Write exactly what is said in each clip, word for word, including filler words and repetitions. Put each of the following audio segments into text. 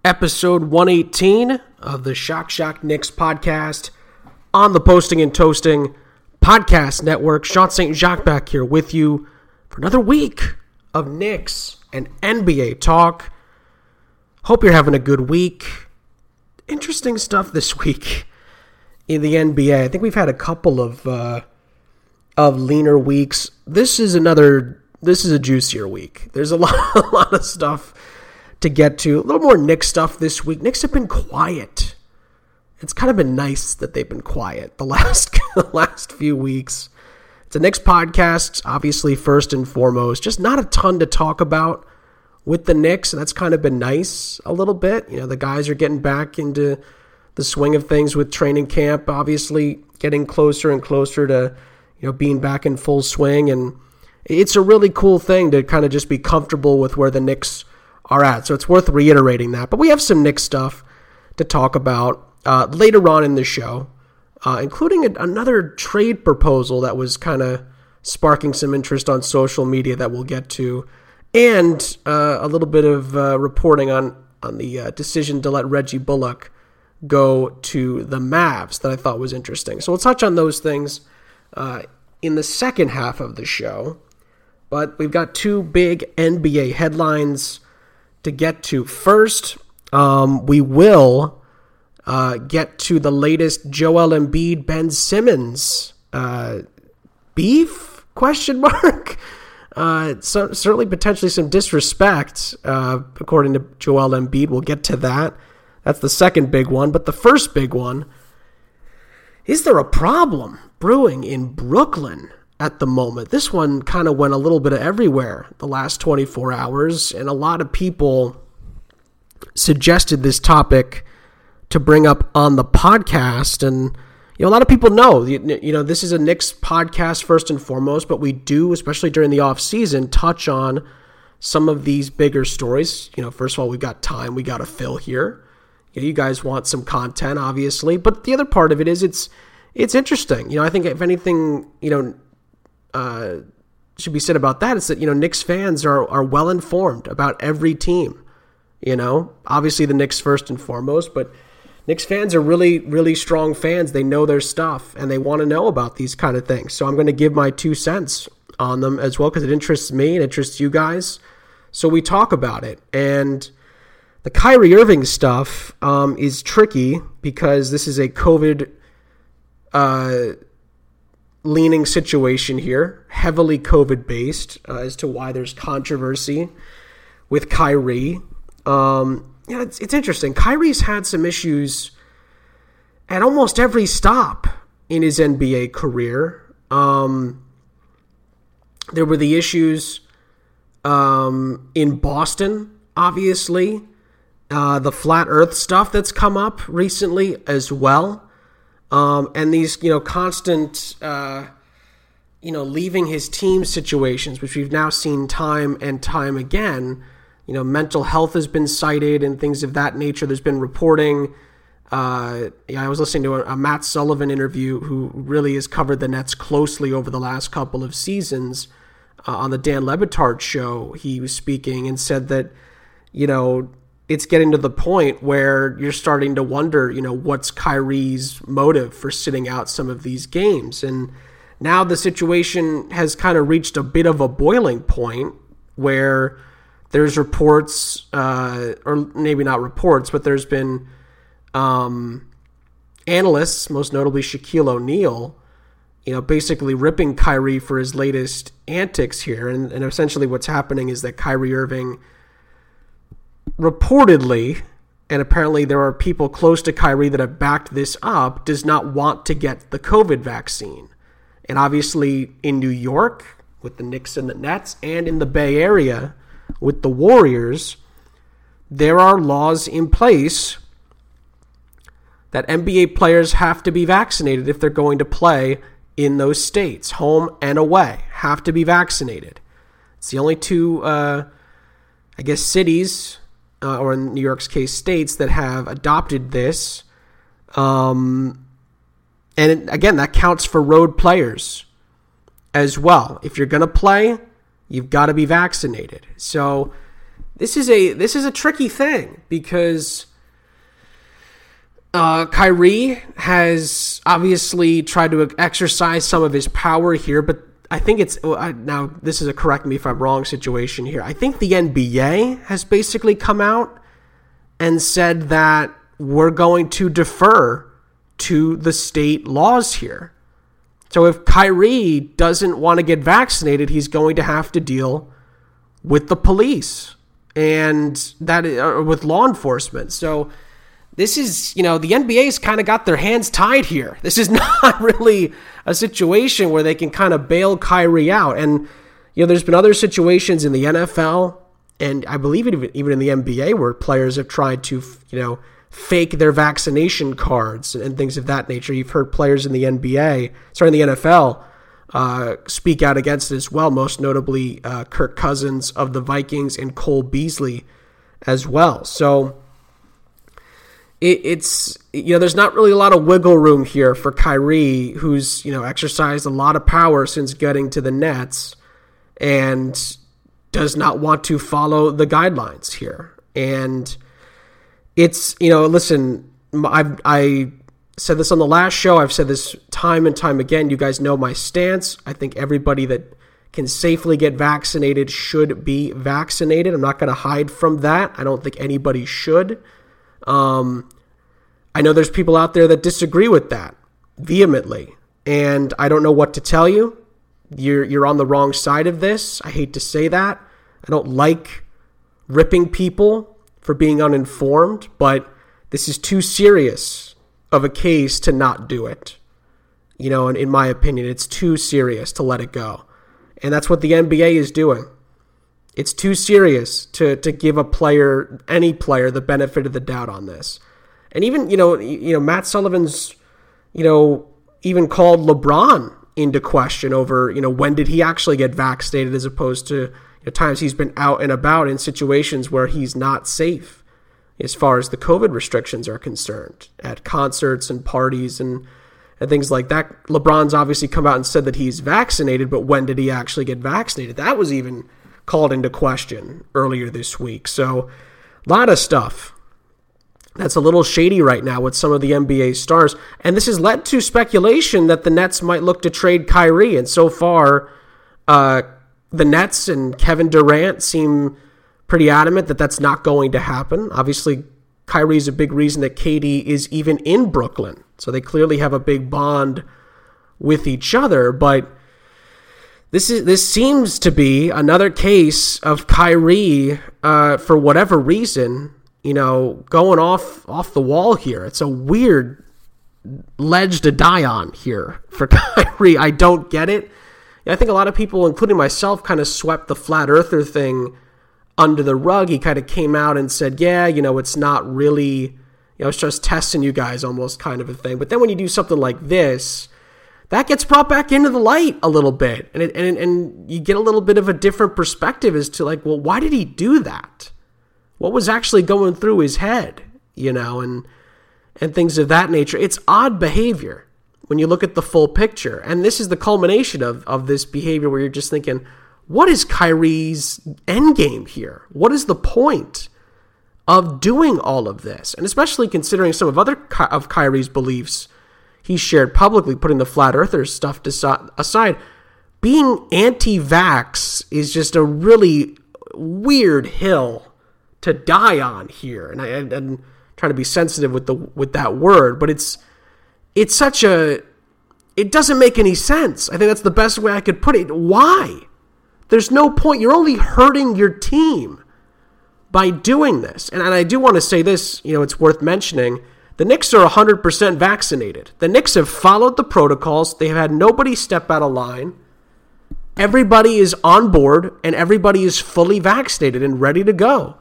episode one eighteen of the Shock Shock Knicks podcast on the Posting and Toasting podcast network. Sean Saint Jacques back here with you for another week of Knicks and N B A talk. Hope you're having a good week. Interesting stuff this week in the N B A. I think we've had a couple of uh, of leaner weeks. This is another. This is a juicier week. There's a lot, a lot of stuff to get to. A little more Knicks stuff this week. Knicks have been quiet. It's kind of been nice that they've been quiet the last the last few weeks. It's a Knicks podcast, obviously first and foremost. Just not a ton to talk about with the Knicks, and that's kind of been nice a little bit. You know, the guys are getting back into the swing of things with training camp, obviously getting closer and closer to, you know, being back in full swing, and it's a really cool thing to kind of just be comfortable with where the Knicks are at. So it's worth reiterating that. But we have some Knicks stuff to talk about uh, later on in the show, uh, including a, another trade proposal that was kind of sparking some interest on social media that we'll get to, and uh, a little bit of uh, reporting on, on the uh, decision to let Reggie Bullock go to the Mavs that I thought was interesting. So we'll touch on those things uh, in the second half of the show. But we've got two big N B A headlines to get to. First, um, we will uh, get to the latest Joel Embiid, Ben Simmons uh, beef, question mark? Uh, so, certainly potentially some disrespect, uh, according to Joel Embiid. We'll get to that. That's the second big one. But the first big one, is there a problem brewing in Brooklyn at the moment? This one kind of went a little bit of everywhere the last twenty-four hours, and a lot of people suggested this topic to bring up on the podcast. And, you know, a lot of people know, you, you know, this is a Knicks podcast first and foremost, but we do, especially during the off season, touch on some of these bigger stories. You know, first of all, we've got time we got to fill here. You know, you guys want some content, obviously, but the other part of it is it's, it's interesting. You know, I think if anything, you know, Uh, should be said about that is that, you know, Knicks fans are are well informed about every team. You know, obviously the Knicks first and foremost, but Knicks fans are really, really strong fans. They know their stuff and they want to know about these kind of things. So I'm going to give my two cents on them as well because it interests me and interests you guys. So we talk about it. And the Kyrie Irving stuff um, is tricky because this is a COVID uh leaning situation here, heavily COVID-based, uh, as to why there's controversy with Kyrie. Um, yeah, it's, it's interesting. Kyrie's had some issues at almost every stop in his N B A career. Um, there were the issues um, in Boston, obviously. Uh, the flat earth stuff that's come up recently as well. Um, and these, you know, constant, uh, you know, leaving his team situations, which we've now seen time and time again. You know, mental health has been cited and things of that nature. There's been reporting. Uh, yeah, I was listening to a, a Matt Sullivan interview who really has covered the Nets closely over the last couple of seasons uh, on the Dan Le Batard show. He was speaking and said that, you know, it's getting to the point where you're starting to wonder, you know, what's Kyrie's motive for sitting out some of these games. And now the situation has kind of reached a bit of a boiling point where there's reports, uh, or maybe not reports, but there's been um, analysts, most notably Shaquille O'Neal, you know, basically ripping Kyrie for his latest antics here. And, and essentially what's happening is that Kyrie Irving reportedly, and apparently there are people close to Kyrie that have backed this up, does not want to get the COVID vaccine. And obviously in New York with the Knicks and the Nets, and in the Bay Area with the Warriors, there are laws in place that N B A players have to be vaccinated if they're going to play in those states, home and away, have to be vaccinated. It's the only two, uh, I guess, cities, Uh, or in New York's case, states that have adopted this. Um, and it, again, that counts for road players as well. If you're going to play, you've got to be vaccinated. So this is a this is a tricky thing because uh, Kyrie has obviously tried to exercise some of his power here, but I think it's now this is a correct me if I'm wrong situation here. I think the N B A has basically come out and said that we're going to defer to the state laws here. So if Kyrie doesn't want to get vaccinated, he's going to have to deal with the police and that uh, with law enforcement. So this is, you know, the N B A's kind of got their hands tied here. This is not really a situation where they can kind of bail Kyrie out. And, you know, there's been other situations in the N F L and I believe even even in the N B A where players have tried to, you know, fake their vaccination cards and things of that nature. You've heard players in the N B A, sorry, in the N F L, uh, speak out against it as well, most notably uh, Kirk Cousins of the Vikings and Cole Beasley as well. So it, it's, you know, there's not really a lot of wiggle room here for Kyrie, who's, you know, exercised a lot of power since getting to the Nets and does not want to follow the guidelines here. And it's, you know, listen, I've, I said this on the last show. I've said this time and time again. You guys know my stance. I think everybody that can safely get vaccinated should be vaccinated. I'm not going to hide from that. I don't think anybody should. Um, I know there's people out there that disagree with that vehemently, and I don't know what to tell you. You're you're on the wrong side of this. I hate to say that. I don't like ripping people for being uninformed, but this is too serious of a case to not do it. You know, and in my opinion, it's too serious to let it go. And that's what the N B A is doing. It's too serious to to give a player, any player, the benefit of the doubt on this. And even, you know, you know, Matt Sullivan's, you know, even called LeBron into question over, you know, when did he actually get vaccinated as opposed to, you know, times he's been out and about in situations where he's not safe as far as the COVID restrictions are concerned at concerts and parties and, and things like that. LeBron's obviously come out and said that he's vaccinated, but when did he actually get vaccinated? That was even called into question earlier this week. So a lot of stuff that's a little shady right now with some of the N B A stars. And this has led to speculation that the Nets might look to trade Kyrie. And so far, uh, the Nets and Kevin Durant seem pretty adamant that that's not going to happen. Obviously, Kyrie's a big reason that K D is even in Brooklyn. So they clearly have a big bond with each other. But this is this seems to be another case of Kyrie, uh, for whatever reason, you know, going off off the wall here. It's a weird ledge to die on here for Kyrie. I don't get it. I think a lot of people, including myself, kind of swept the flat earther thing under the rug. He kind of came out and said, yeah, you know, it's not really, you know, it's just testing you guys almost kind of a thing. But then when you do something like this, that gets brought back into the light a little bit. And, it, and, and you get a little bit of a different perspective as to like, well, why did he do that? What was actually going through his head, you know, and and things of that nature. It's odd behavior when you look at the full picture. And this is the culmination of, of this behavior where you're just thinking, what is Kyrie's end game here? What is the point of doing all of this? And especially considering some of other of Kyrie's beliefs he shared publicly, putting the flat earther stuff aside, being anti-vax is just a really weird hill to die on here. And I, I'm trying to be sensitive with the with that word, but it's it's such a, it doesn't make any sense. I think that's the best way I could put it. Why? There's no point. You're only hurting your team by doing this. And, and I do want to say this, you know, it's worth mentioning. The Knicks are one hundred percent vaccinated. The Knicks have followed the protocols. They have had nobody step out of line. Everybody is on board, and everybody is fully vaccinated and ready to go.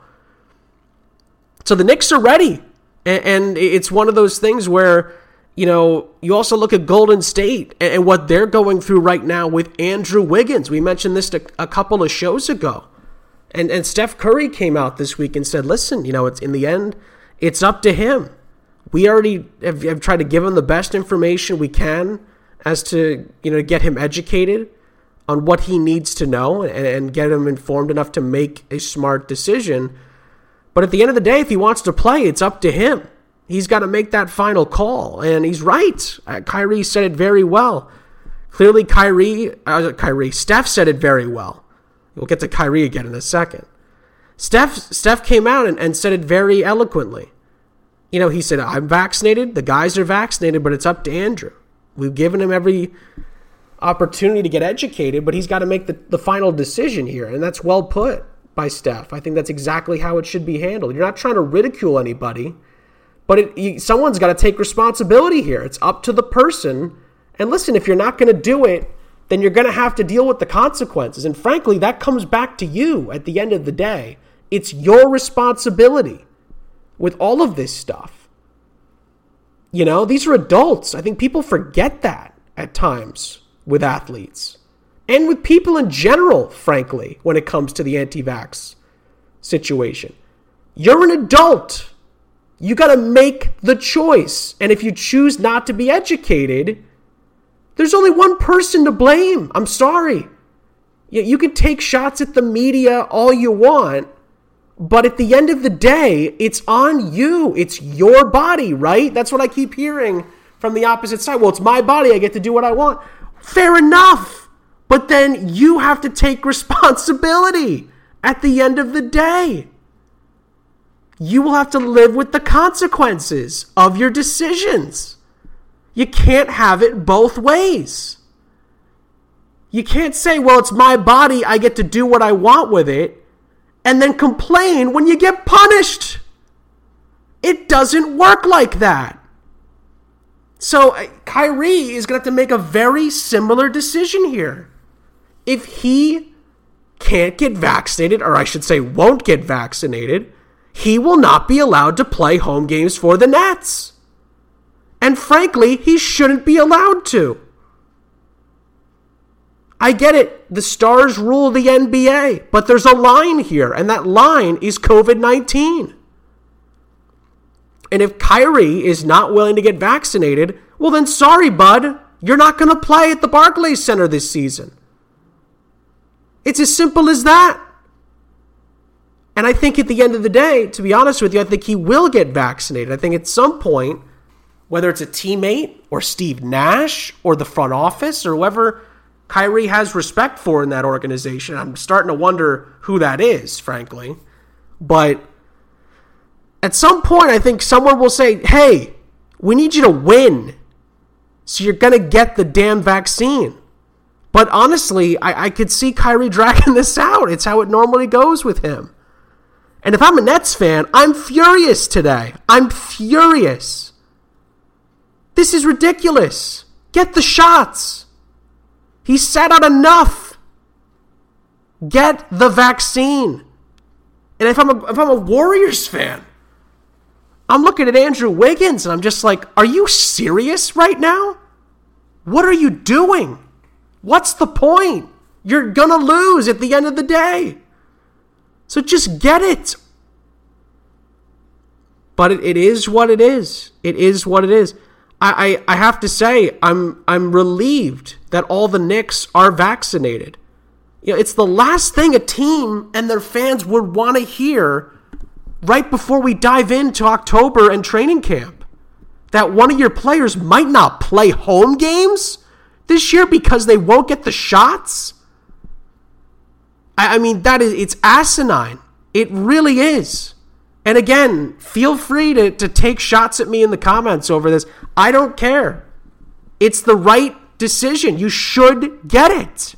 So the Knicks are ready. And, and it's one of those things where, you know, you also look at Golden State and, and what they're going through right now with Andrew Wiggins. We mentioned this a, a couple of shows ago. And, and Steph Curry came out this week and said, listen, you know, it's in the end, it's up to him. We already have, have tried to give him the best information we can as to, you know, get him educated on what he needs to know and, and get him informed enough to make a smart decision. But at the end of the day, if he wants to play, it's up to him. He's got to make that final call. And he's right. Uh, Kyrie said it very well. Clearly, Kyrie, uh, Kyrie, Steph said it very well. We'll get to Kyrie again in a second. Steph, Steph came out and, and said it very eloquently. You know, he said, I'm vaccinated. The guys are vaccinated, but it's up to Andrew. We've given him every opportunity to get educated, but he's got to make the, the final decision here. And that's well put by Steph. I think that's exactly how it should be handled. You're not trying to ridicule anybody, but it, you, someone's got to take responsibility here. It's up to the person. And listen, if you're not going to do it, then you're going to have to deal with the consequences. And frankly, that comes back to you at the end of the day. It's your responsibility with all of this stuff. You know, these are adults. I think people forget that at times with athletes and with people in general, frankly, when it comes to the anti-vax situation. You're an adult. You got to make the choice. And if you choose not to be educated, there's only one person to blame. I'm sorry. You, you can take shots at the media all you want, but at the end of the day, it's on you. It's your body, right? That's what I keep hearing from the opposite side. Well, it's my body. I get to do what I want. Fair enough. But then you have to take responsibility at the end of the day. You will have to live with the consequences of your decisions. You can't have it both ways. You can't say, well, it's my body. I get to do what I want with it. And then complain when you get punished. It doesn't work like that. So uh, Kyrie is going to have to make a very similar decision here. If he can't get vaccinated, or I should say won't get vaccinated, he will not be allowed to play home games for the Nets. And frankly, he shouldn't be allowed to. I get it. The stars rule the N B A, but there's a line here, and that line is covid nineteen. And if Kyrie is not willing to get vaccinated, well then sorry, bud. You're not going to play at the Barclays Center this season. It's as simple as that. And I think at the end of the day, to be honest with you, I think he will get vaccinated. I think at some point, whether it's a teammate or Steve Nash or the front office or whoever Kyrie has respect for in that organization, I'm starting to wonder who that is, frankly. But at some point, I think someone will say, hey, we need you to win, so you're going to get the damn vaccine. But honestly, I, I could see Kyrie dragging this out. It's how it normally goes with him. And if I'm a Nets fan, I'm furious today. I'm furious. This is ridiculous. Get the shots. He sat out enough. Get the vaccine. And if I'm a, if I'm a Warriors fan, I'm looking at Andrew Wiggins and I'm just like, are you serious right now? What are you doing? What's the point? You're going to lose at the end of the day. So just get it. But it, it is what it is. It is what it is. I, I, I have to say, I'm I'm relieved that all the Knicks are vaccinated. You know, it's the last thing a team and their fans would want to hear right before we dive into October and training camp. That one of your players might not play home games this year because they won't get the shots. I, I mean, that is it's asinine. It really is. And again, feel free to, to take shots at me in the comments over this. I don't care. It's the right decision. You should get it.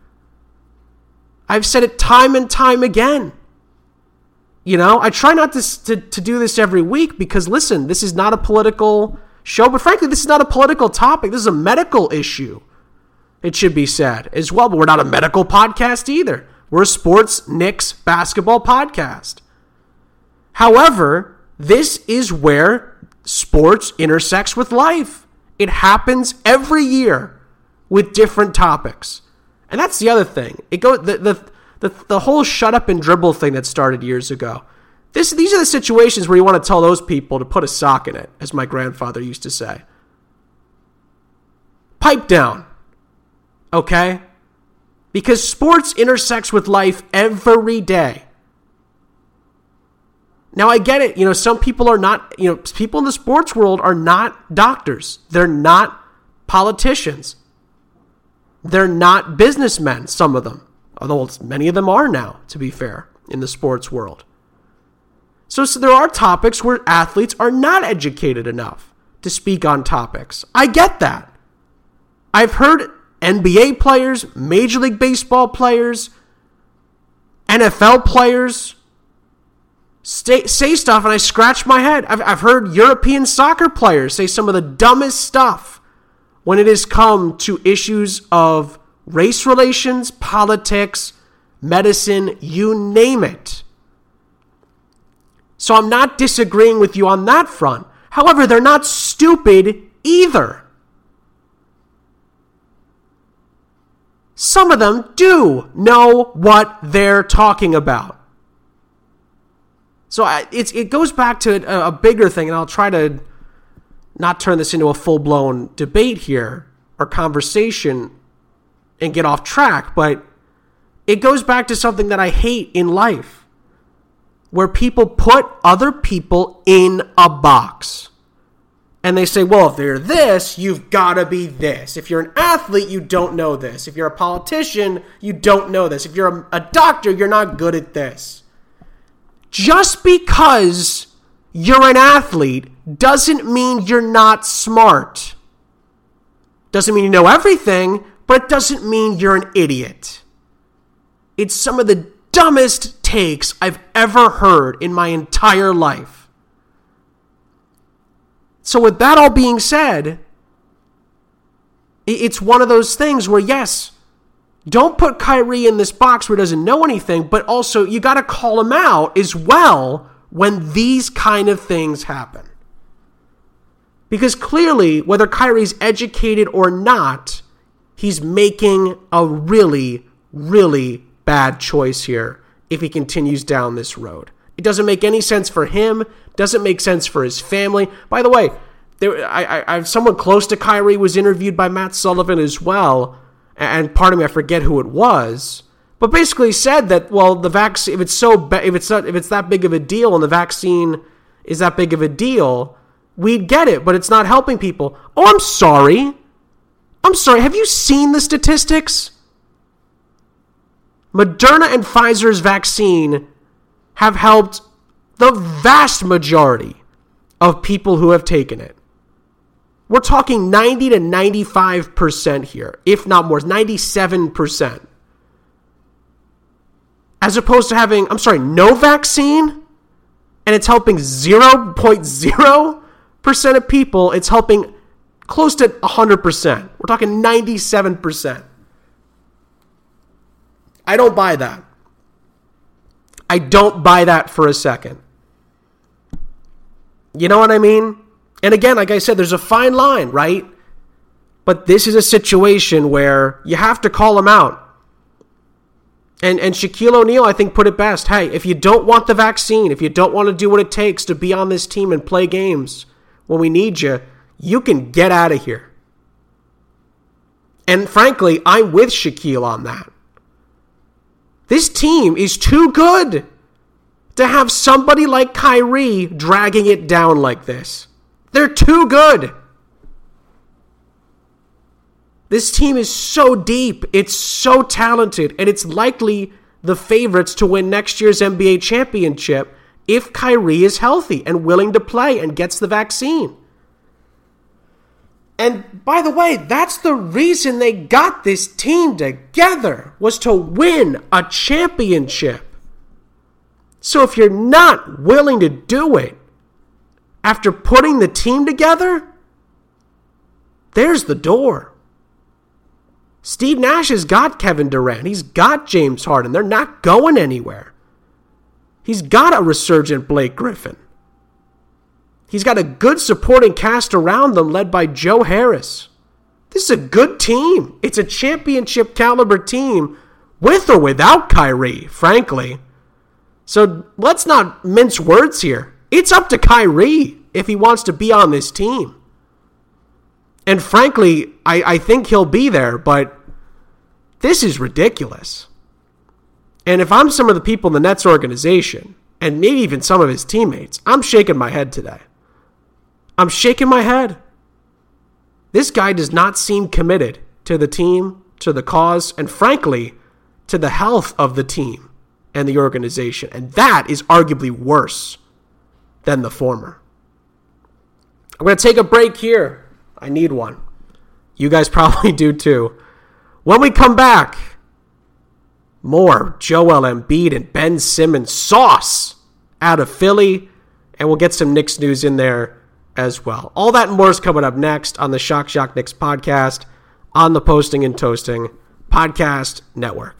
I've said it time and time again. You know, I try not to, to, to do this every week because, listen, this is not a political show. But frankly, this is not a political topic. This is a medical issue, it should be said as well. But we're not a medical podcast either. We're a sports Knicks basketball podcast. However, this is where sports intersects with life. It happens every year with different topics. And that's the other thing. It go the the the, the whole shut up and dribble thing that started years ago. This these are the situations where you want to tell those people to put a sock in it, as my grandfather used to say. Pipe down. Okay? Because sports intersects with life every day. Now, I get it. You know, some people are not, you know, people in the sports world are not doctors. They're not politicians. They're not businessmen, some of them. Although many of them are now, to be fair, in the sports world. So, so there are topics where athletes are not educated enough to speak on topics. I get that. I've heard N B A players, Major League Baseball players, N F L players Stay, say stuff and I scratch my head. I've, I've heard European soccer players say some of the dumbest stuff when it has come to issues of race relations, politics, medicine, you name it. So I'm not disagreeing with you on that front. However, they're not stupid either. Some of them do know what they're talking about. So I, it's, it goes back to a, a bigger thing, and I'll try to not turn this into a full-blown debate here or conversation and get off track, but it goes back to something that I hate in life, where people put other people in a box. And they say, well, if you're this, you've got to be this. If you're an athlete, you don't know this. If you're a politician, you don't know this. If you're a, a doctor, you're not good at this. Just because you're an athlete doesn't mean you're not smart. Doesn't mean you know everything, but it doesn't mean you're an idiot. It's some of the dumbest takes I've ever heard in my entire life. So with that all being said, it's one of those things where, yes, don't put Kyrie in this box where he doesn't know anything, but also you got to call him out as well when these kind of things happen. Because clearly, whether Kyrie's educated or not, he's making a really, really bad choice here if he continues down this road. It doesn't make any sense for him, doesn't make sense for his family. By the way, there, I, I, someone close to Kyrie was interviewed by Matt Sullivan as well, and pardon me, I forget who it was, but basically said that, well, the vaccine, if it's so, ba- if it's not, if it's that big of a deal, and the vaccine is that big of a deal, we'd get it, but it's not helping people. Oh, I'm sorry. I'm sorry. Have you seen the statistics? Moderna and Pfizer's vaccine have helped the vast majority of people who have taken it. We're talking ninety to ninety-five percent here, if not more, ninety-seven percent. As opposed to having, I'm sorry, no vaccine, and it's helping zero point zero percent of people, it's helping close to one hundred percent. We're talking ninety-seven percent. I don't buy that. I don't buy that for a second. You know what I mean? And again, like I said, there's a fine line, right? But this is a situation where you have to call him out. And and Shaquille O'Neal, I think, put it best. Hey, if you don't want the vaccine, if you don't want to do what it takes to be on this team and play games when we need you, you can get out of here. And frankly, I'm with Shaquille on that. This team is too good to have somebody like Kyrie dragging it down like this. They're too good. This team is so deep, it's so talented, and it's likely the favorites to win next year's N B A championship if Kyrie is healthy and willing to play and gets the vaccine. And by the way, that's the reason they got this team together, was to win a championship. So if you're not willing to do it after putting the team together, there's the door. Steve Nash has got Kevin Durant. He's got James Harden. They're not going anywhere. He's got a resurgent Blake Griffin. He's got a good supporting cast around them led by Joe Harris. This is a good team. It's a championship caliber team with or without Kyrie, frankly. So let's not mince words here. It's up to Kyrie if he wants to be on this team. And frankly, I, I think he'll be there, but This is ridiculous. And if I'm some of the people in the Nets organization, and maybe even some of his teammates, I'm shaking my head today. I'm shaking my head. This guy does not seem committed to the team, to the cause, and frankly, to the health of the team and the organization. And that is arguably worse than the former. I'm going to take a break here. I need one. You guys probably do too. When we come back, more Joel Embiid and Ben Simmons sauce out of Philly, and we'll get some Knicks news in there as well. All that and more is coming up next on the Shock Shock Knicks podcast on the Posting and Toasting Podcast Network.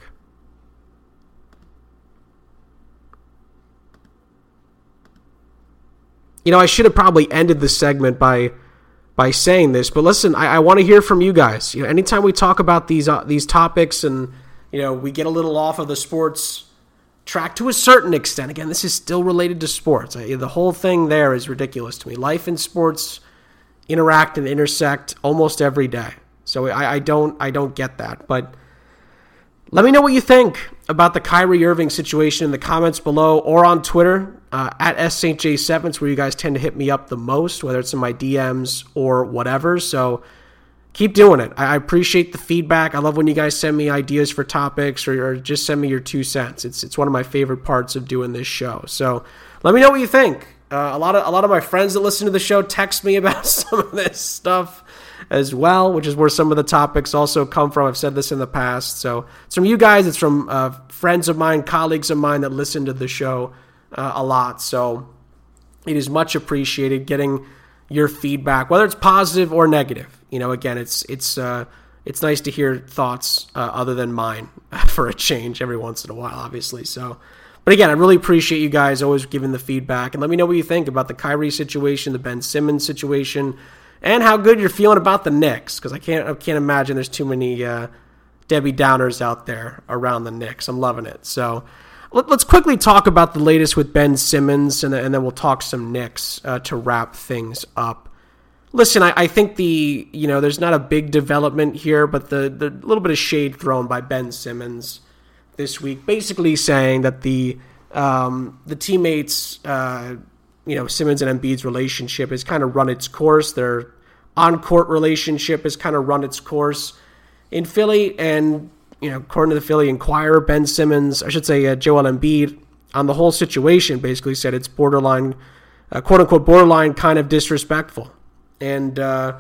You know, I should have probably ended the segment by by saying this, but listen, I, I want to hear from you guys. You know, anytime we talk about these uh, these topics, and you know, we get a little off of the sports track to a certain extent. Again, this is still related to sports. I, the whole thing there is ridiculous to me. Life and sports interact and intersect almost every day, so I, I don't I don't get that. But let me know what you think about the Kyrie Irving situation in the comments below or on Twitter, uh, at S Saint J seven, where you guys tend to hit me up the most, whether it's in my D Ms or whatever. So keep doing it. I appreciate the feedback. I love when you guys send me ideas for topics, or, or just send me your two cents. It's it's one of my favorite parts of doing this show. So let me know what you think. Uh, a lot of a lot of my friends that listen to the show text me about some of this stuff as well, which is where some of the topics also come from. I've said this in the past. So it's from you guys. It's from uh, friends of mine, colleagues of mine that listen to the show uh, a lot. So it is much appreciated getting your feedback, whether it's positive or negative. You know, again, it's it's uh, it's nice to hear thoughts uh, other than mine for a change every once in a while, obviously. So, but again, I really appreciate you guys always giving the feedback, and let me know what you think about the Kyrie situation, the Ben Simmons situation, and how good you're feeling about the Knicks, because I can't I can't imagine there's too many uh, Debbie Downers out there around the Knicks. I'm loving it. So let, let's quickly talk about the latest with Ben Simmons, and, and then we'll talk some Knicks uh, to wrap things up. Listen, I, I think the you know there's not a big development here, but the the little bit of shade thrown by Ben Simmons this week, basically saying that the um, the teammates. Uh, you know, Simmons and Embiid's relationship has kind of run its course. Their on-court relationship has kind of run its course in Philly. And, you know, according to the Philly Inquirer, Ben Simmons, I should say uh, Joel Embiid, on the whole situation basically said it's borderline, uh, quote-unquote, borderline kind of disrespectful. And uh,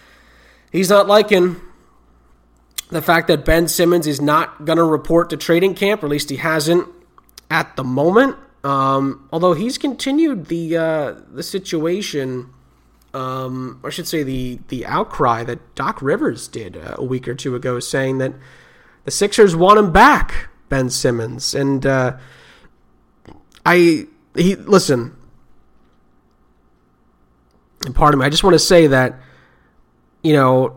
he's not liking the fact that Ben Simmons is not going to report to training camp, or at least he hasn't at the moment. Um, although he's continued the uh, the situation, um, or I should say the the outcry that Doc Rivers did uh, a week or two ago, saying that the Sixers want him back, Ben Simmons, and uh, I he listen. And pardon me, I just want to say that, you know,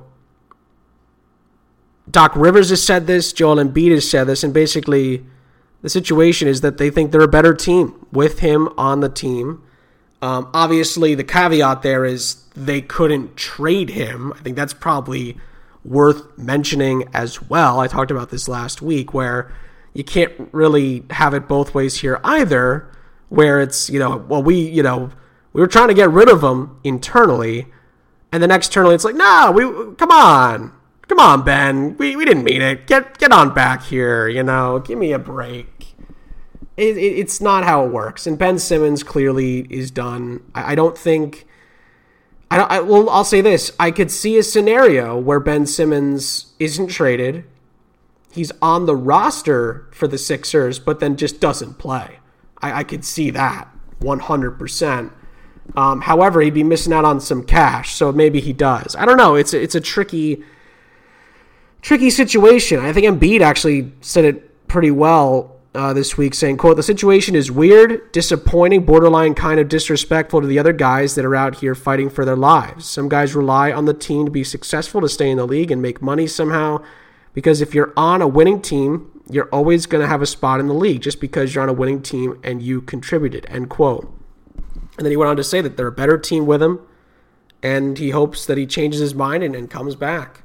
Doc Rivers has said this, Joel Embiid has said this, and basically the situation is that they think they're a better team with him on the team. Um, obviously, the caveat there is they couldn't trade him. I think that's probably worth mentioning as well. I talked about this last week, where you can't really have it both ways here either, where it's, you know, well, we, you know, we were trying to get rid of him internally, and then externally it's like, no, we, come on. Come on, Ben. We we didn't mean it. Get get on back here, you know. Give me a break. It, it, it's not how it works. And Ben Simmons clearly is done. I, I don't think... I, don't, I Well, I'll say this. I could see a scenario where Ben Simmons isn't traded. He's on the roster for the Sixers, but then just doesn't play. I, I could see that one hundred percent. Um, however, he'd be missing out on some cash, so maybe he does. I don't know. It's a, it's a tricky... Tricky situation. I think Embiid actually said it pretty well uh, this week, saying, quote, "The situation is weird, disappointing, borderline kind of disrespectful to the other guys that are out here fighting for their lives. Some guys rely on the team to be successful, to stay in the league and make money somehow, because if you're on a winning team, you're always going to have a spot in the league just because you're on a winning team and you contributed," end quote. And then he went on to say that they're a better team with him, and he hopes that he changes his mind and, and comes back.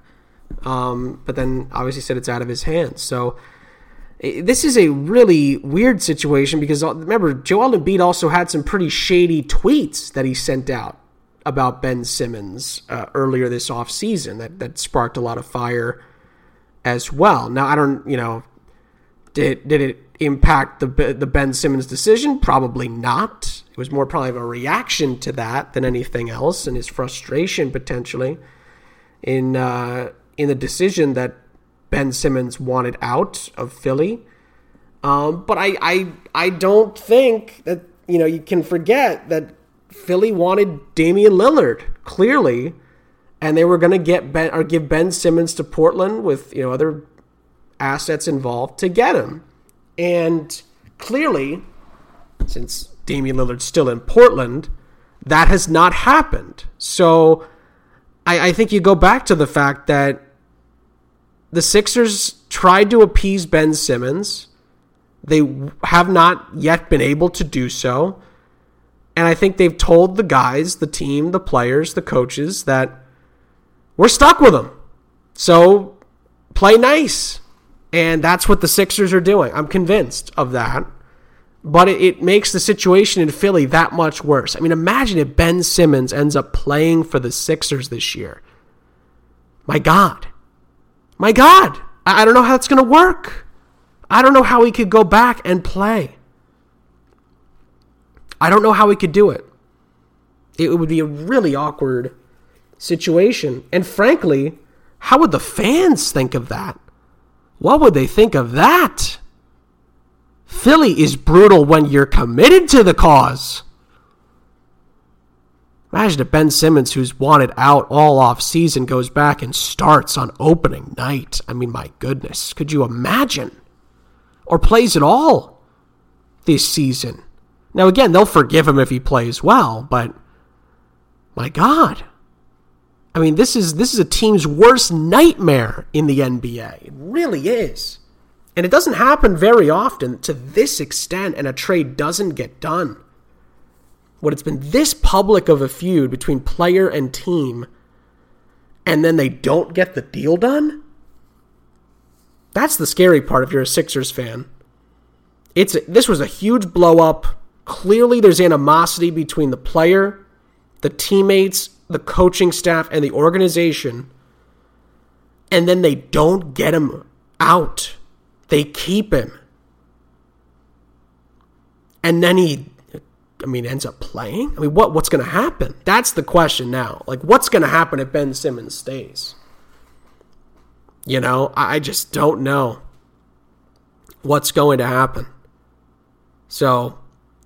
Um, but then obviously said it's out of his hands. So this is a really weird situation because, remember, Joel Embiid also had some pretty shady tweets that he sent out about Ben Simmons uh, earlier this offseason that, that sparked a lot of fire as well. Now, I don't, you know, did, did it impact the the Ben Simmons decision? Probably not. It was more probably of a reaction to that than anything else, and his frustration potentially in uh, in the decision that Ben Simmons wanted out of Philly. Um, but I, I I don't think that, you know, you can forget that Philly wanted Damian Lillard, clearly, and they were going to get Ben or give Ben Simmons to Portland with, you know, other assets involved to get him. And clearly, since Damian Lillard's still in Portland, that has not happened. So I, I think you go back to the fact that the Sixers tried to appease Ben Simmons. They have not yet been able to do so. And I think they've told the guys, the team, the players, the coaches that we're stuck with him. So play nice. And that's what the Sixers are doing. I'm convinced of that. But it, it makes the situation in Philly that much worse. I mean, imagine if Ben Simmons ends up playing for the Sixers this year. My God. My God, I don't know how that's going to work. I don't know how he could go back and play. I don't know how he could do it. It would be a really awkward situation. And frankly, how would the fans think of that? What would they think of that? Philly is brutal when you're committed to the cause. Imagine if Ben Simmons, who's wanted out all off season, goes back and starts on opening night. I mean, my goodness. Could you imagine? Or plays it all this season. Now, again, they'll forgive him if he plays well, but my God. I mean, this is this is a team's worst nightmare in the N B A. It really is. And it doesn't happen very often to this extent, and a trade doesn't get done. When it's been this public of a feud between player and team, and then they don't get the deal done? That's the scary part if you're a Sixers fan. It's this was a huge blow-up. Clearly there's animosity between the player, the teammates, the coaching staff, and the organization. And then they don't get him out. They keep him. And then he... I mean, ends up playing? I mean, what what's going to happen? That's the question now. Like, what's going to happen if Ben Simmons stays? You know, I just don't know what's going to happen. So,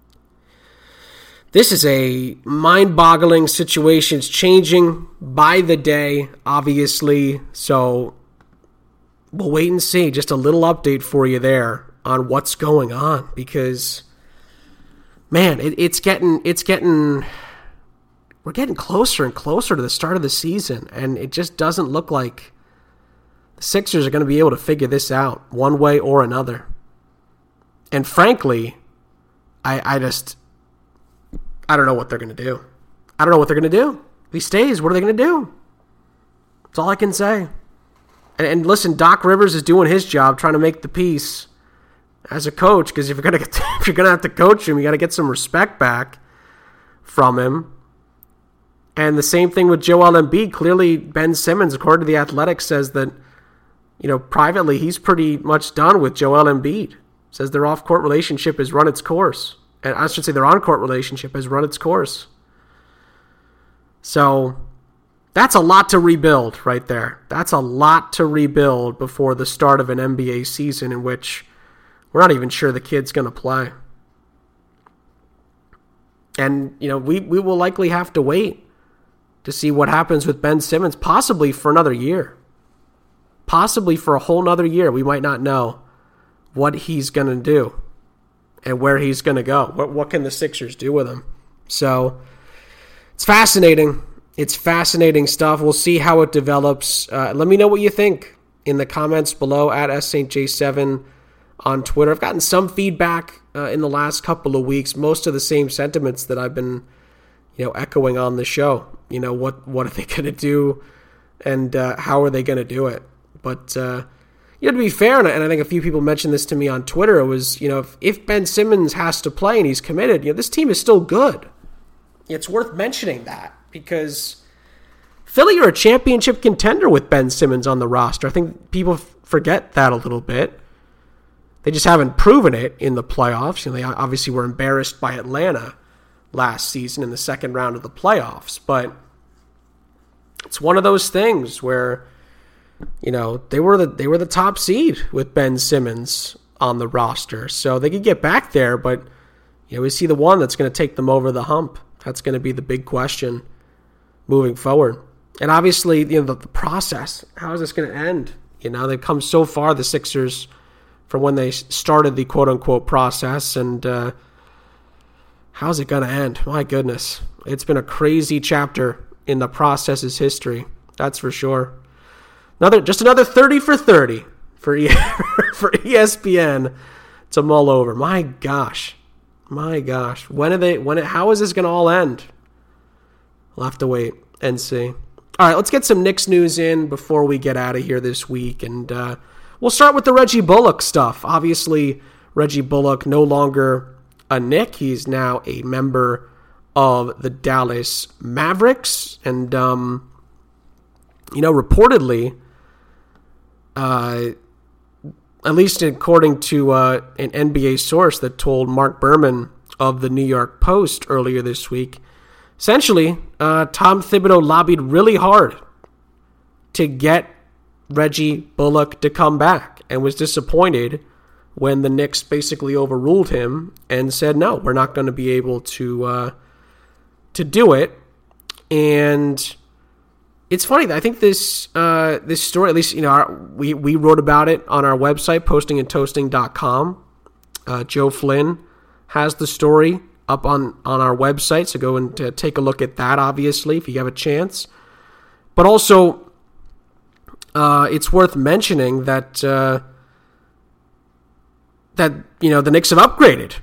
this is a mind-boggling situation. It's changing by the day, obviously. So, we'll wait and see. Just a little update for you there on what's going on, because... Man, it, it's getting, it's getting, we're getting closer and closer to the start of the season, and it just doesn't look like the Sixers are going to be able to figure this out one way or another. And frankly, I, I just, I don't know what they're going to do. I don't know what they're going to do. If he stays, what are they going to do? That's all I can say. And, and listen, Doc Rivers is doing his job, trying to make the peace as a coach, because if you're gonna get, if you're gonna have to coach him, you got to get some respect back from him. And the same thing with Joel Embiid. Clearly, Ben Simmons, according to the Athletic, says that, you know, privately he's pretty much done with Joel Embiid. Says their off-court relationship has run its course, and I should say their on-court relationship has run its course. So that's a lot to rebuild right there. That's a lot to rebuild before the start of an N B A season in which we're not even sure the kid's going to play. And, you know, we, we will likely have to wait to see what happens with Ben Simmons, possibly for another year. Possibly for a whole nother year. We might not know what he's going to do and where he's going to go. What, what can the Sixers do with him? So, it's fascinating. It's fascinating stuff. We'll see how it develops. Uh, let me know what you think in the comments below at S Saint J seven. On Twitter. I've gotten some feedback uh, in the last couple of weeks, most of the same sentiments that I've been, you know, echoing on the show. You know, what what are they going to do and uh, how are they going to do it? But uh, you know, to be fair, and I, and I think a few people mentioned this to me on Twitter, it was, you know, if, if Ben Simmons has to play and he's committed, you know, this team is still good. It's worth mentioning that because Philly are a championship contender with Ben Simmons on the roster. I think people f- forget that a little bit. They just haven't proven it in the playoffs. You know, they obviously were embarrassed by Atlanta last season in the second round of the playoffs, but it's one of those things where, you know, they were the they were the top seed with Ben Simmons on the roster, so they could get back there. But you know, is he the one that's going to take them over the hump? That's going to be the big question moving forward. And obviously, you know, the, the process. How is this going to end? You know, they've come so far, the Sixers, from when they started the quote-unquote process, and uh, how's it going to end? My goodness. It's been a crazy chapter in the process's history, that's for sure. Another, just another thirty for thirty for, e- for E S P N to mull over. My gosh. My gosh. When are they, when, it, how is this going to all end? We'll have to wait and see. All right, let's get some Knicks news in before we get out of here this week, and uh, we'll start with the Reggie Bullock stuff. Obviously, Reggie Bullock no longer a Knick. He's now a member of the Dallas Mavericks. And, um, you know, reportedly, uh, at least according to uh, an N B A source that told Mark Berman of the New York Post earlier this week, essentially, uh, Tom Thibodeau lobbied really hard to get Reggie Bullock to come back and was disappointed when the Knicks basically overruled him and said, no, we're not going to be able to uh, to do it. And it's funny. I think this uh, this story, at least, you know, our, we, we wrote about it on our website, posting and toasting dot com. Uh, Joe Flynn has the story up on, on our website, so go and uh, take a look at that, obviously, if you have a chance. But also, uh, it's worth mentioning that, uh, that you know, the Knicks have upgraded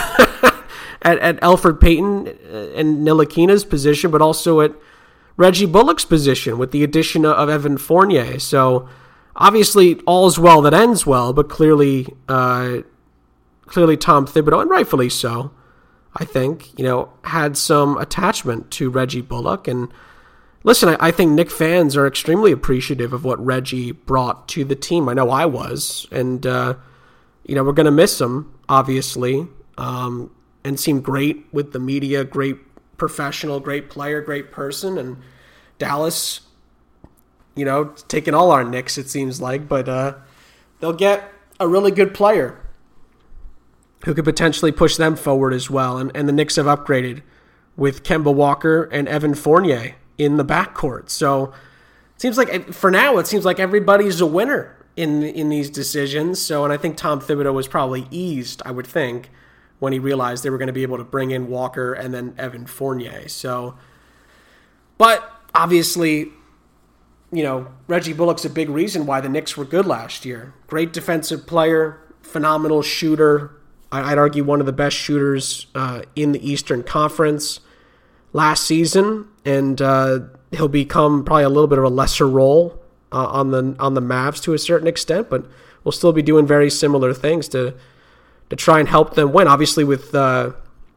at, at Elfrid Payton and Ntilikina's position, but also at Reggie Bullock's position with the addition of Evan Fournier. So, obviously, all's well that ends well, but clearly, uh, clearly Tom Thibodeau, and rightfully so, I think, you know, had some attachment to Reggie Bullock. And listen, I, I think Knick fans are extremely appreciative of what Reggie brought to the team. I know I was. And, uh, you know, we're going to miss him, obviously, um, and seemed great with the media, great professional, great player, great person. And Dallas, you know, taking all our Knicks, it seems like. But uh, they'll get a really good player who could potentially push them forward as well. And, and the Knicks have upgraded with Kemba Walker and Evan Fournier in the backcourt. So it seems like, for now, it seems like everybody's a winner in in these decisions. So, and I think Tom Thibodeau was probably eased, I would think, when he realized they were going to be able to bring in Walker and then Evan Fournier. So, but obviously, you know, Reggie Bullock's a big reason why the Knicks were good last year. Great defensive player, phenomenal shooter. I'd argue one of the best shooters uh, in the Eastern Conference last season, and uh, he'll become probably a little bit of a lesser role uh, on the on the Mavs to a certain extent, but we'll still be doing very similar things to to try and help them win. Obviously, with uh,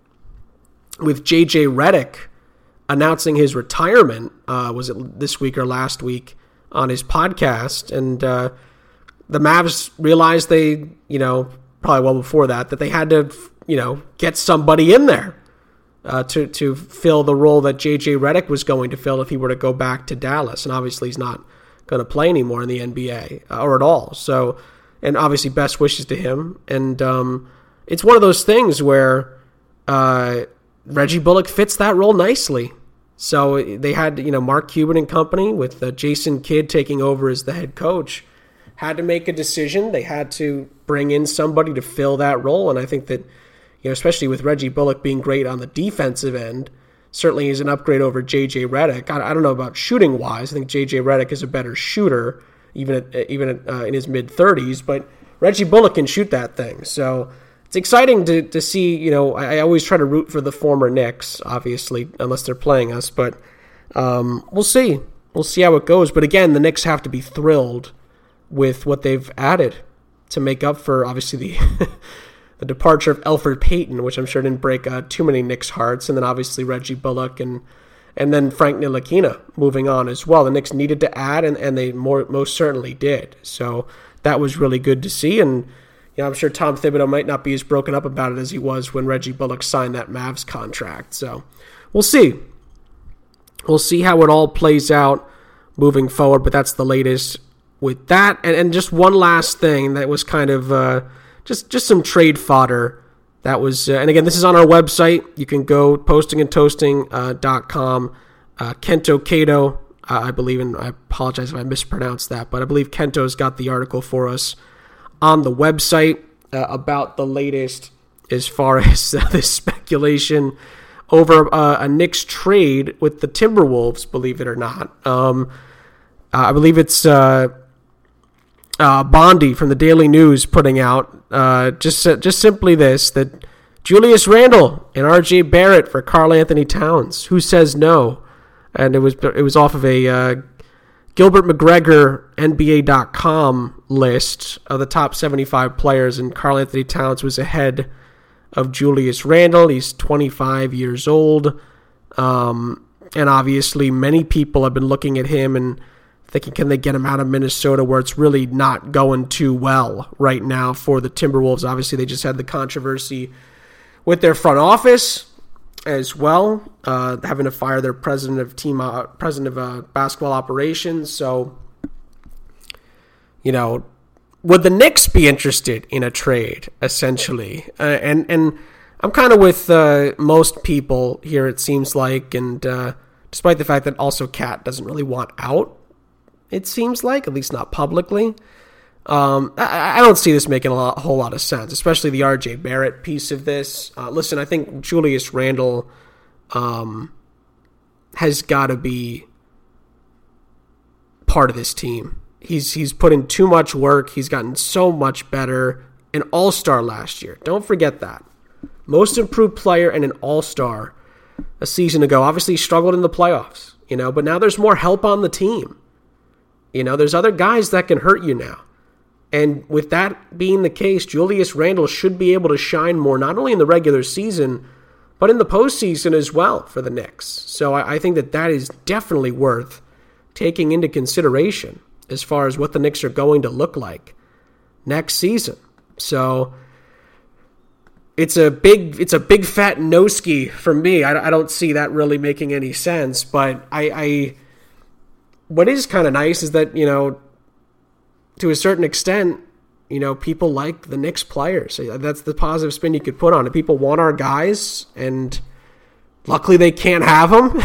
with J J Redick announcing his retirement, uh, was it this week or last week on his podcast, and uh, the Mavs realized they, you know, probably well before that, that they had to, you know, get somebody in there uh, to to fill the role that J J Redick was going to fill if he were to go back to Dallas. And obviously he's not going to play anymore in the N B A uh, or at all. So, and obviously best wishes to him. And um, it's one of those things where uh, Reggie Bullock fits that role nicely. So they had, you know, Mark Cuban and company with uh, Jason Kidd taking over as the head coach, had to make a decision. They had to bring in somebody to fill that role. And I think that, you know, especially with Reggie Bullock being great on the defensive end, certainly he's an upgrade over J J Redick. I, I don't know about shooting-wise. I think J J Redick is a better shooter, even at, even at, uh, in his mid-thirties. But Reggie Bullock can shoot that thing. So it's exciting to, to see, you know, I, I always try to root for the former Knicks, obviously, unless they're playing us. But um, we'll see. we'll see how it goes. But again, the Knicks have to be thrilled with what they've added to make up for, obviously, the the departure of Elfrid Payton, which I'm sure didn't break uh, too many Knicks' hearts, and then obviously Reggie Bullock and and then Frank Ntilikina moving on as well. The Knicks needed to add, and, and they more most certainly did. So that was really good to see, and you know, I'm sure Tom Thibodeau might not be as broken up about it as he was when Reggie Bullock signed that Mavs contract. So we'll see. We'll see how it all plays out moving forward, but that's the latest with that. And, and just one last thing that was kind of uh, just, just some trade fodder. That was, uh, and again, this is on our website. You can go posting and toasting dot com. Uh, Kento Cato, uh, I believe, and I apologize if I mispronounced that, but I believe Kento's got the article for us on the website uh, about the latest as far as uh, this speculation over uh, a Knicks trade with the Timberwolves, believe it or not. Um, uh, I believe it's uh, uh, Bondi from the Daily News putting out uh, just just simply this, that Julius Randle and R J Barrett for Karl Anthony Towns. Who says no? And it was it was off of a uh, Gilbert McGregor N B A dot com list of the top seventy-five players, and Karl Anthony Towns was ahead of Julius Randle. He's twenty-five years old, um, and obviously many people have been looking at him and thinking, can they get him out of Minnesota, where it's really not going too well right now for the Timberwolves. Obviously, they just had the controversy with their front office as well, uh, having to fire their president of team, uh, president of uh, basketball operations. So, you know, would the Knicks be interested in a trade, essentially? Uh, and and I'm kind of with uh, most people here, it seems like, and uh, despite the fact that also Cat doesn't really want out, it seems like, at least not publicly. Um, I, I don't see this making a, lot, a whole lot of sense, especially the R J Barrett piece of this. Uh, listen, I think Julius Randle um, has got to be part of this team. He's he's put in too much work. He's gotten so much better. An all-star last year. Don't forget that. Most improved player and an all-star a season ago. Obviously, he struggled in the playoffs, you know, but now there's more help on the team. You know, there's other guys that can hurt you now. And with that being the case, Julius Randle should be able to shine more, not only in the regular season, but in the postseason as well for the Knicks. So I, I think that that is definitely worth taking into consideration as far as what the Knicks are going to look like next season. So it's a big, it's a big fat no-ski for me. I, I don't see that really making any sense. But I, I what is kind of nice is that, you know, to a certain extent, you know, people like the Knicks players. That's the positive spin you could put on it. People want our guys, and luckily they can't have them.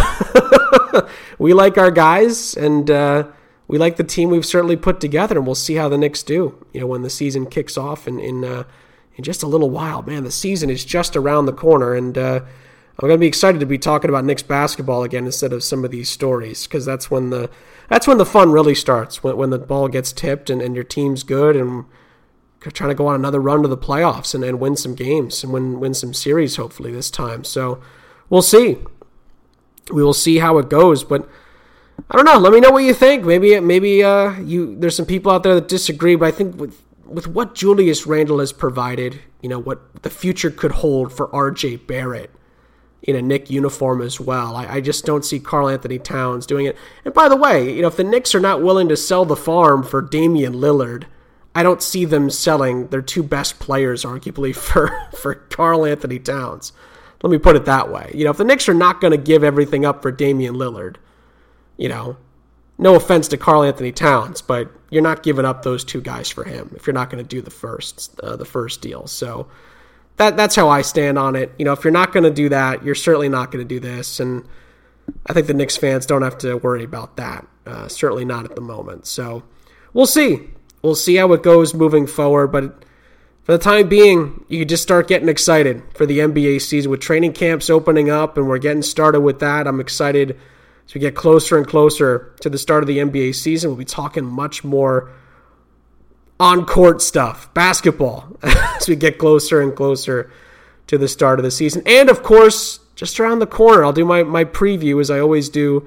We like our guys, and uh, we like the team we've certainly put together, and we'll see how the Knicks do, you know, when the season kicks off in in, uh, in just a little while. Man, the season is just around the corner, and uh, I'm going to be excited to be talking about Knicks basketball again instead of some of these stories, because that's when the that's when the fun really starts, when when the ball gets tipped and, and your team's good and trying to go on another run to the playoffs and, and win some games and win win some series hopefully this time. So we'll see. We will see how it goes, but I don't know. Let me know what you think. Maybe maybe uh, you there's some people out there that disagree, but I think with with what Julius Randle has provided, you know, what the future could hold for R J Barrett in a Knick uniform as well. I, I just don't see Karl Anthony Towns doing it. And by the way, you know, if the Knicks are not willing to sell the farm for Damian Lillard, I don't see them selling their two best players, arguably, for, for Karl Anthony Towns. Let me put it that way. You know, if the Knicks are not going to give everything up for Damian Lillard, you know, no offense to Karl Anthony Towns, but you're not giving up those two guys for him if you're not going to do the first uh, the first deal. So that that's how I stand on it. You know, if you're not going to do that, you're certainly not going to do this. And I think the Knicks fans don't have to worry about that. Uh, certainly not at the moment. So we'll see. We'll see how it goes moving forward. But for the time being, you can just start getting excited for the N B A season with training camps opening up, and we're getting started with that. I'm excited as we get closer and closer to the start of the N B A season. We'll be talking much more on-court stuff, basketball, as we get closer and closer to the start of the season. And, of course, just around the corner, I'll do my, my preview, as I always do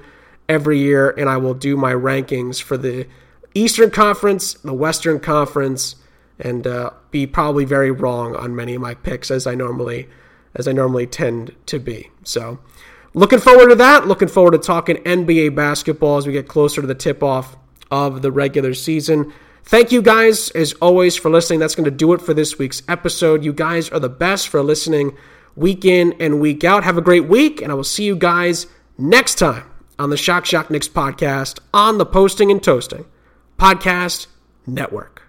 every year, and I will do my rankings for the Eastern Conference, the Western Conference, and uh, be probably very wrong on many of my picks as I normally as I normally tend to be. So looking forward to that. Looking forward to talking N B A basketball as we get closer to the tip-off of the regular season. Thank you guys, as always, for listening. That's going to do it for this week's episode. You guys are the best for listening week in and week out. Have a great week, and I will see you guys next time on the Shock Shock Knicks podcast on the Posting and Toasting Podcast Network.